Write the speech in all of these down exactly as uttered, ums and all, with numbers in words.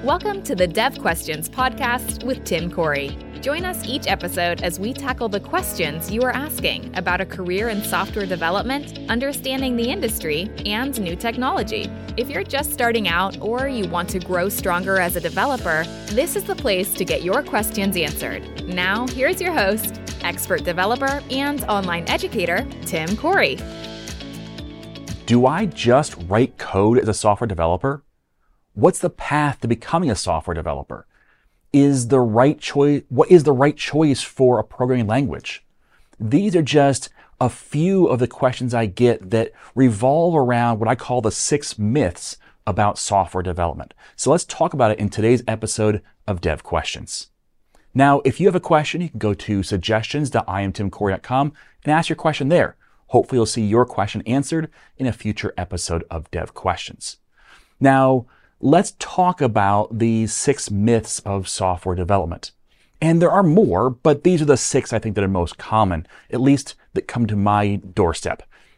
Welcome to the Dev Questions podcast with Tim Corey. Join us each episode as we tackle the questions you are asking about a career in software development, understanding the industry, and new technology. If you're just starting out or you want to grow stronger as a developer, this is the place to get your questions answered. Now, here's your host, expert developer and online educator, Tim Corey. Do I just write code as a software developer? What's the path to becoming a software developer? Is the right choice, what is the right choice for a programming language? These are just a few of the questions I get that revolve around what I call the six myths about software development. So let's talk about it in today's episode of Dev Questions. Now, if you have a question, you can go to suggestions dot i am tim corey dot com and ask your question there. Hopefully you'll see your question answered in a future episode of Dev Questions. Now, let's talk about the six myths of software development. And there are more, but these are the six I think that are most common, at least that come to my doorstep.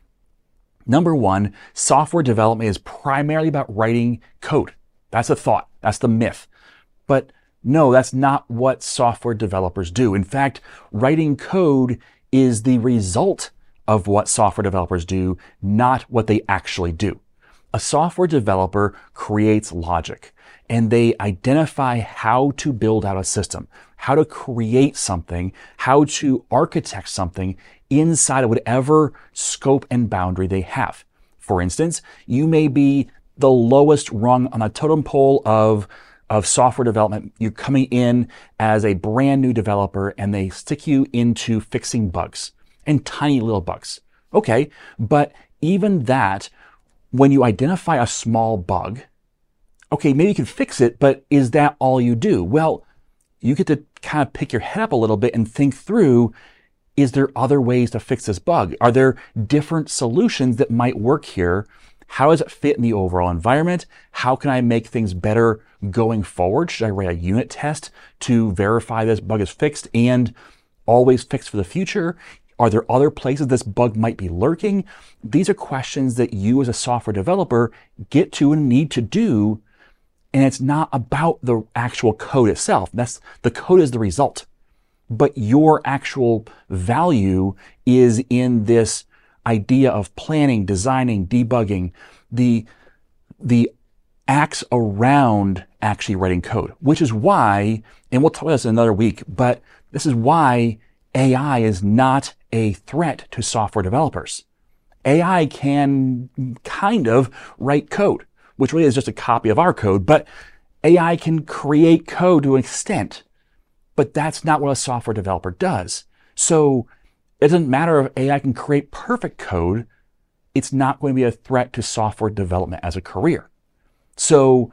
Number one, software development is primarily about writing code. That's a thought. That's the myth. But no, that's not what software developers do. In fact, writing code is the result of what software developers do, not what they actually do. A software developer creates logic, and they identify how to build out a system, how to create something, how to architect something inside of whatever scope and boundary they have. For instance, you may be the lowest rung on a totem pole of, of software development. You're coming in as a brand new developer, and they stick you into fixing bugs, and tiny little bugs. Okay, but even that, when you identify a small bug, okay, maybe you can fix it, but is that all you do? Well, you get to kind of pick your head up a little bit and think through, is there other ways to fix this bug? Are there different solutions that might work here? How does it fit in the overall environment? How can I make things better going forward? Should I write a unit test to verify this bug is fixed and always fixed for the future? Are there other places this bug might be lurking? These are questions that you as a software developer get to and need to do. And it's not about the actual code itself. That's the code is the result. But your actual value is in this idea of planning, designing, debugging, the, the acts around actually writing code, which is why, and we'll talk about this in another week, but this is why A I is not a threat to software developers. A I can kind of write code, which really is just a copy of our code, but A I can create code to an extent, but that's not what a software developer does. So it doesn't matter if A I can create perfect code, it's not going to be a threat to software development as a career. So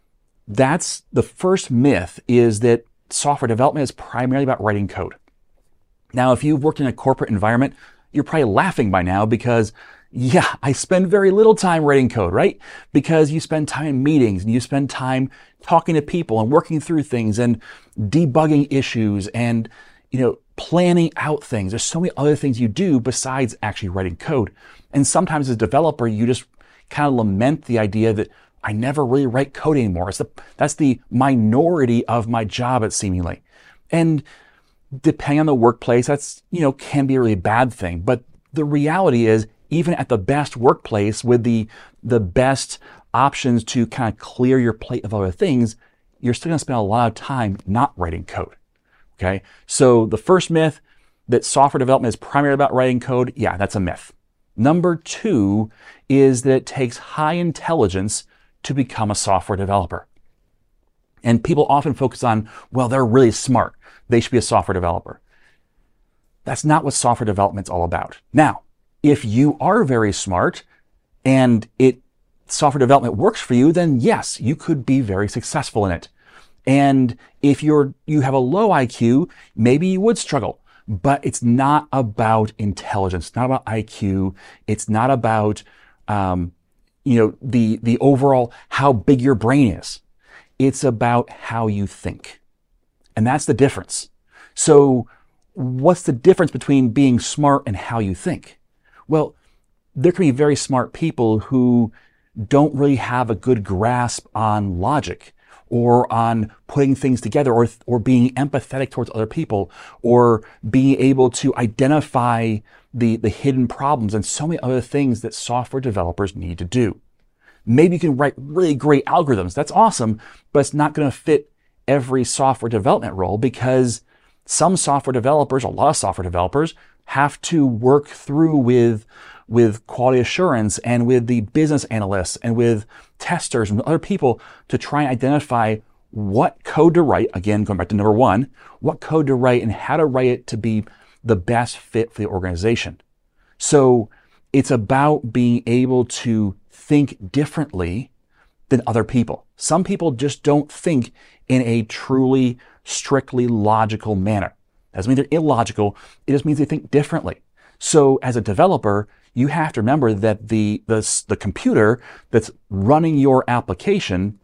that's the first myth, is that software development is primarily about writing code. Now, if you've worked in a corporate environment, you're probably laughing by now because, yeah, I spend very little time writing code, right? Because you spend time in meetings and you spend time talking to people and working through things and debugging issues and, you know, planning out things. There's so many other things you do besides actually writing code. And sometimes as a developer, you just kind of lament the idea that I never really write code anymore. It's the, that's the minority of my job, it seemingly. And depending on the workplace, that's, you know, can be a really bad thing. But the reality is, even at the best workplace with the, the best options to kind of clear your plate of other things, you're still going to spend a lot of time not writing code. Okay. So the first myth, that software development is primarily about writing code, yeah, that's a myth. Number two is that it takes high intelligence to become a software developer. And people often focus on, well, they're really smart, they should be a software developer. That's not what software development's all about. Now, if you are very smart and it software development works for you, then yes, you could be very successful in it. And if you're you have a low I Q, maybe you would struggle. But it's not about intelligence. It's not about I Q. It's not about um, you know the the overall how big your brain is. It's about how you think. And that's the difference. So what's the difference between being smart and how you think? Well, there can be very smart people who don't really have a good grasp on logic or on putting things together, or, or being empathetic towards other people, or being able to identify the, the hidden problems and so many other things that software developers need to do. Maybe you can write really great algorithms. That's awesome, but it's not going to fit every software development role, because some software developers, a lot of software developers, have to work through with, with quality assurance and with the business analysts and with testers and other people to try and identify what code to write. Again, going back to number one, what code to write and how to write it to be the best fit for the organization. So it's about being able to think differently than other people. Some people just don't think in a truly, strictly logical manner. That doesn't mean they're illogical. It just means they think differently. So as a developer, you have to remember that the, the, the computer that's running your application,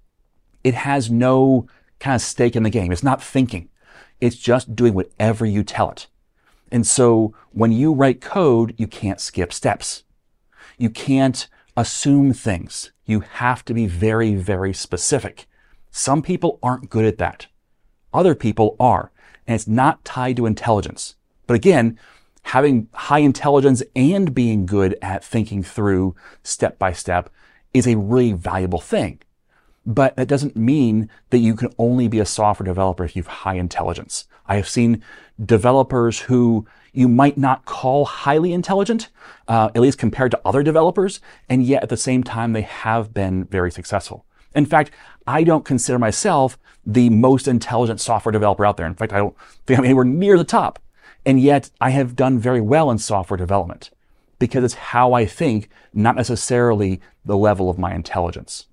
it has no kind of stake in the game. It's not thinking. It's just doing whatever you tell it. And so when you write code, you can't skip steps. You can't assume things. You have to be very, very specific. Some people aren't good at that. Other people are. And it's not tied to intelligence. But again, having high intelligence and being good at thinking through step by step is a really valuable thing. But that doesn't mean that you can only be a software developer if you have high intelligence. I have seen developers who you might not call highly intelligent, uh, at least compared to other developers, and yet at the same time they have been very successful. In fact, I don't consider myself the most intelligent software developer out there. In fact, I don't think I'm anywhere near the top. And yet I have done very well in software development because it's how I think, not necessarily the level of my intelligence.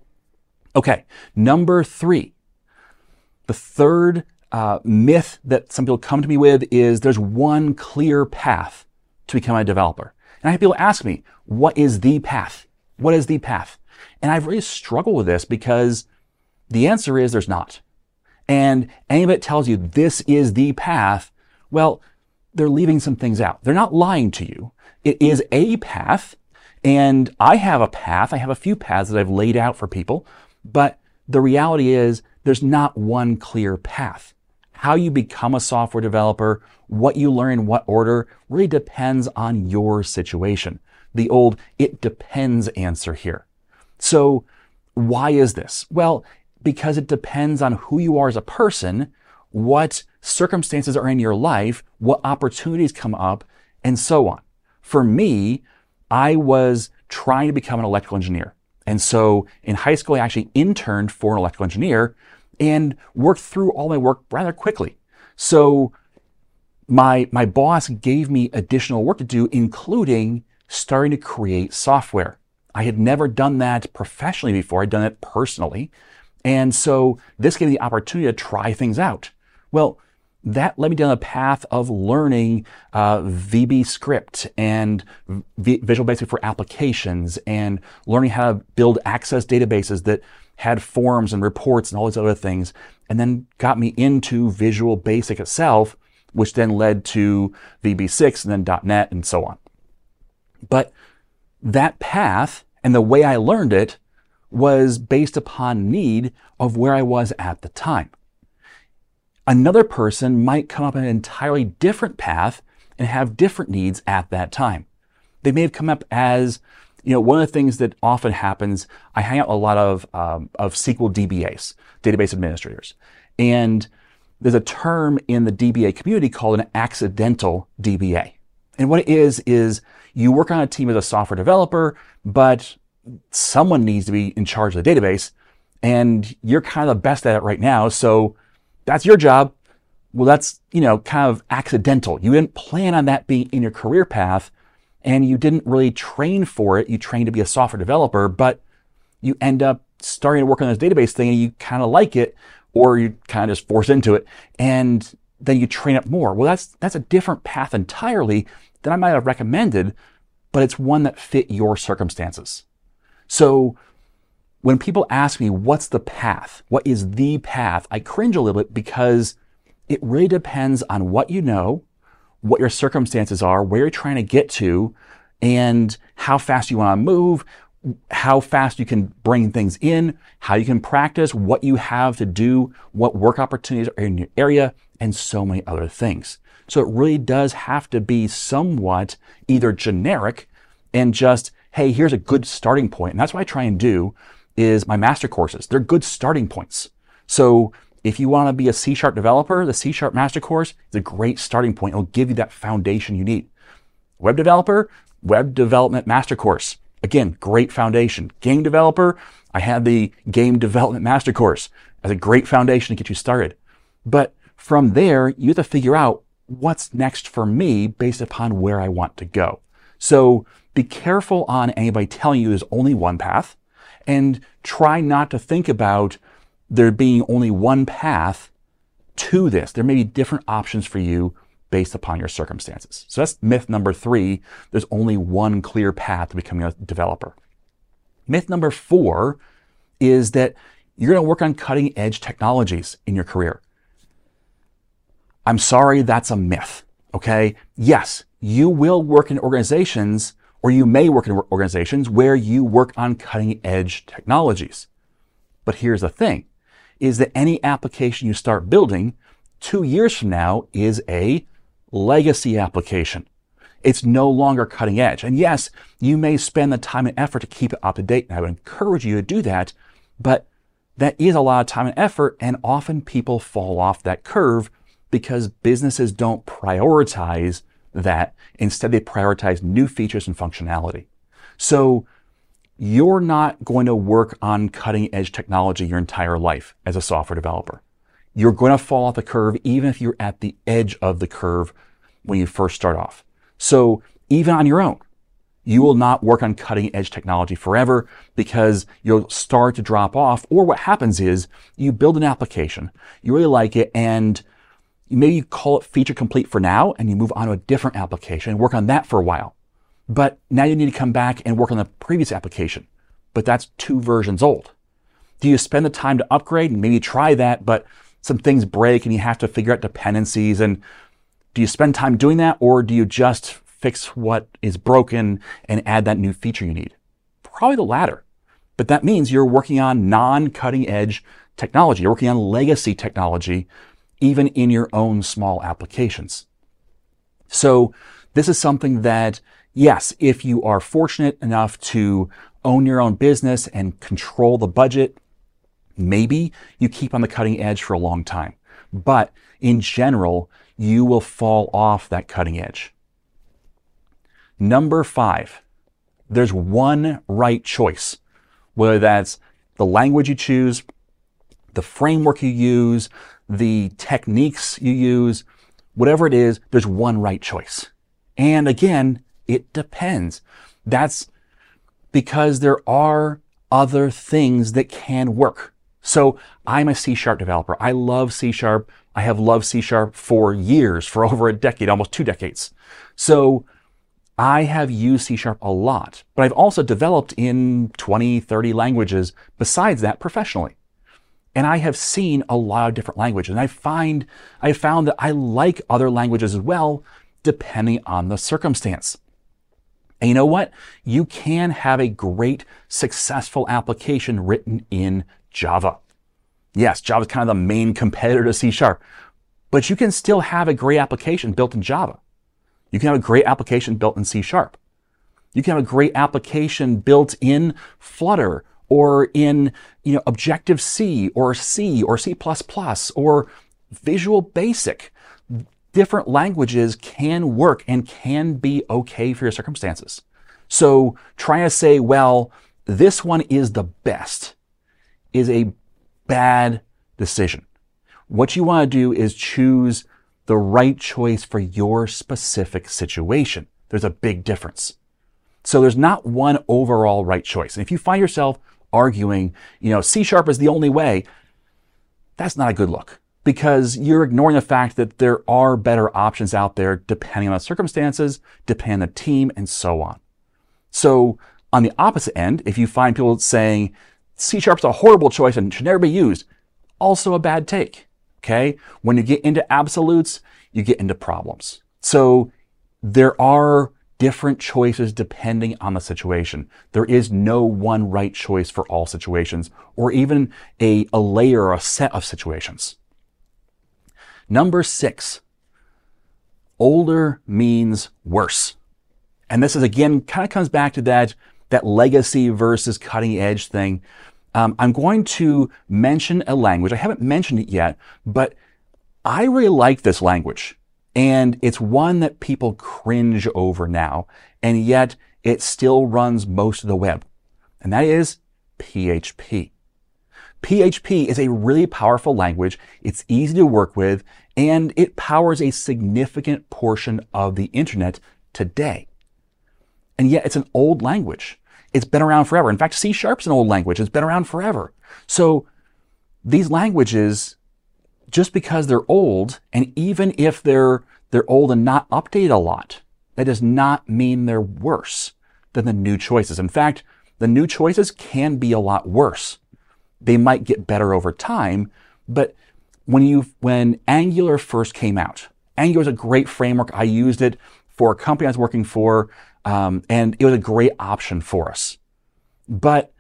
Okay, number three. The third uh, myth that some people come to me with is there's one clear path to become a developer. And I have people ask me, what is the path? What is the path? And I've really struggled with this because the answer is there's not. And anybody that tells you this is the path, well, they're leaving some things out. They're not lying to you. It is a path, and I have a path. I have a few paths that I've laid out for people, but the reality is there's not one clear path. How you become a software developer, what you learn in what order, really depends on your situation. The old "it depends" answer here. So why is this? Well, because it depends on who you are as a person, what circumstances are in your life, what opportunities come up, and so on. For me, I was trying to become an electrical engineer. And so in high school, I actually interned for an electrical engineer and worked through all my work rather quickly. So my, my boss gave me additional work to do, including starting to create software. I had never done that professionally before. I'd done it personally. And so this gave me the opportunity to try things out. Well, that led me down a path of learning uh, V B Script and v- Visual Basic for applications, and learning how to build Access databases that had forms and reports and all these other things, and then got me into Visual Basic itself, which then led to V B six and then dot net and so on. But that path and the way I learned it was based upon need of where I was at the time. Another person might come up an entirely different path and have different needs at that time. They may have come up as, you know, one of the things that often happens, I hang out with a lot of, um, of S Q L D B As, database administrators. And there's a term in the D B A community called an accidental D B A. And what it is, is you work on a team as a software developer, but someone needs to be in charge of the database, and you're kind of the best at it right now, so that's your job. Well, that's, you know, kind of accidental. You didn't plan on that being in your career path, and you didn't really train for it. You trained to be a software developer, but you end up starting to work on this database thing, and you kind of like it, or you kind of just force into it, and then you train up more. Well, that's that's a different path entirely than I might have recommended, but it's one that fit your circumstances. So when people ask me, what's the path? What is the path? I cringe a little bit because it really depends on what you know, what your circumstances are, where you're trying to get to, and how fast you want to move, how fast you can bring things in, how you can practice, what you have to do, what work opportunities are in your area, and so many other things. So it really does have to be somewhat either generic and just, hey, here's a good starting point. And that's what I try and do is my master courses. They're good starting points. So if you want to be a C Sharp developer, the C Sharp master course is a great starting point. It'll give you that foundation you need. Web developer, web development master course. Again, great foundation. Game developer, I have the game development master course as a great foundation to get you started. But from there, you have to figure out what's next for me based upon where I want to go. So be careful on anybody telling you there's only one path, and try not to think about there being only one path to this. There may be different options for you based upon your circumstances. So that's myth number three. There's only one clear path to becoming a developer. Myth number four is that you're going to work on cutting edge technologies in your career. I'm sorry, that's a myth. Okay. Yes, you will work in organizations, or you may work in organizations where you work on cutting edge technologies. But here's the thing, is that any application you start building two years from now is a legacy application. It's no longer cutting edge. And yes, you may spend the time and effort to keep it up to date, and I would encourage you to do that, but that is a lot of time and effort, and often people fall off that curve because businesses don't prioritize that. Instead, they prioritize new features and functionality. So you're not going to work on cutting edge technology your entire life as a software developer. You're going to fall off the curve even if you're at the edge of the curve when you first start off. So even on your own, you will not work on cutting edge technology forever because you'll start to drop off. Or what happens is you build an application, you really like it, and maybe you call it feature complete for now, and you move on to a different application and work on that for a while. But now you need to come back and work on the previous application, but that's two versions old. Do you spend the time to upgrade and maybe try that, but some things break and you have to figure out dependencies? And do you spend time doing that, or do you just fix what is broken and add that new feature you need? Probably the latter. But that means you're working on non-cutting edge technology. You're working on legacy technology, even in your own small applications. So this is something that, yes, if you are fortunate enough to own your own business and control the budget, maybe you keep on the cutting edge for a long time. But in general, you will fall off that cutting edge. Number five, there's one right choice, whether that's the language you choose, the framework you use, the techniques you use, whatever it is, there's one right choice. And again, it depends. That's because there are other things that can work. So I'm a C Sharp developer. I love C Sharp. I have loved C Sharp for years, for over a decade, almost two decades. So I have used C Sharp a lot, but I've also developed in twenty, thirty languages besides that professionally. And I have seen a lot of different languages, and I find, I found that I like other languages as well, depending on the circumstance. And you know what? You can have a great, successful application written in Java. Yes, Java is kind of the main competitor to C Sharp, but you can still have a great application built in Java. You can have a great application built in C Sharp. You can have a great application built in Flutter, or in, you know, Objective-C, or C, or C plus plus, or Visual Basic. Different languages can work and can be okay for your circumstances. So trying to say, well, this one is the best, is a bad decision. What you want to do is choose the right choice for your specific situation. There's a big difference. So there's not one overall right choice. And if you find yourself arguing, you know, C Sharp is the only way, that's not a good look, because you're ignoring the fact that there are better options out there depending on the circumstances, depending on the team, and so on. So on the opposite end, if you find people saying C Sharp's a horrible choice and should never be used, also a bad take. Okay? When you get into absolutes, you get into problems. So there are different choices depending on the situation. There is no one right choice for all situations, or even a, a layer or a set of situations. Number six, older means worse. And this is, again, kind of comes back to that, that legacy versus cutting edge thing. Um, I'm going to mention a language. I haven't mentioned it yet, but I really like this language. And it's one that people cringe over now, and yet it still runs most of the web. And that is P H P. P H P is a really powerful language. It's easy to work with, and it powers a significant portion of the internet today. And yet it's an old language. It's been around forever. In fact, C Sharp's an old language. It's been around forever. So these languages, just because they're old, and even if they're they're old and not updated a lot, that does not mean they're worse than the new choices. In fact, the new choices can be a lot worse. They might get better over time, but when you when Angular first came out, Angular is a great framework. I used it for a company I was working for, um, and it was a great option for us. But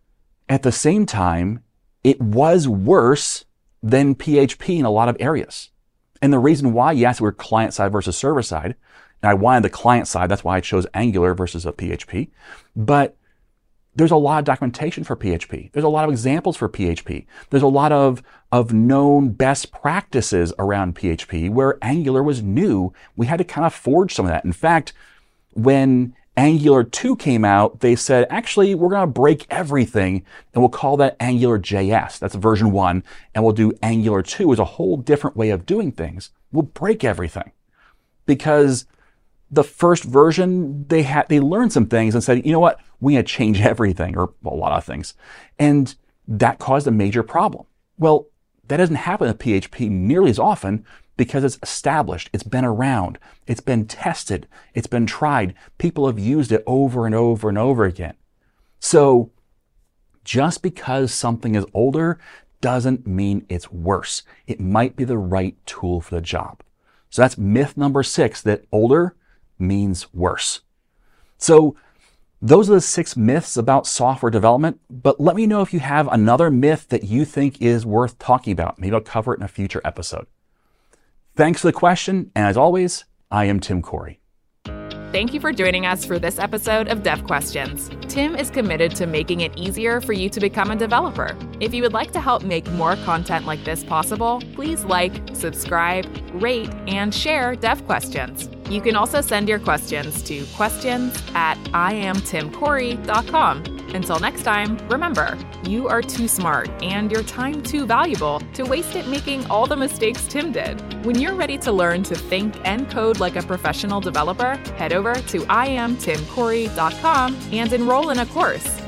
at the same time, it was worse than P H P in a lot of areas. And the reason why, yes, we're client side versus server side, and I wanted the client side, that's why I chose Angular versus a P H P. But there's a lot of documentation for P H P. There's a lot of examples for P H P. There's a lot of, of known best practices around P H P where Angular was new. We had to kind of forge some of that. In fact, when Angular two came out, they said, actually, we're going to break everything and we'll call that Angular J S. That's version one. And we'll do Angular two as a whole different way of doing things. We'll break everything. Because the first version, they had, they learned some things and said, you know what? We had to change everything, or a lot of things. And that caused a major problem. Well, that doesn't happen with P H P nearly as often because it's established, it's been around, it's been tested, it's been tried. People have used it over and over and over again. So just because something is older doesn't mean it's worse. It might be the right tool for the job. So that's myth number six, that older means worse. So those are the six myths about software development, but let me know if you have another myth that you think is worth talking about. Maybe I'll cover it in a future episode. Thanks for the question, and as always, I am Tim Corey. Thank you for joining us for this episode of Dev Questions. Tim is committed to making it easier for you to become a developer. If you would like to help make more content like this possible, please like, subscribe, rate, and share Dev Questions. You can also send your questions to questions at I am tim corey dot com. Until next time, remember, you are too smart and your time too valuable to waste it making all the mistakes Tim did. When you're ready to learn to think and code like a professional developer, head over to I am tim corey dot com and enroll in a course.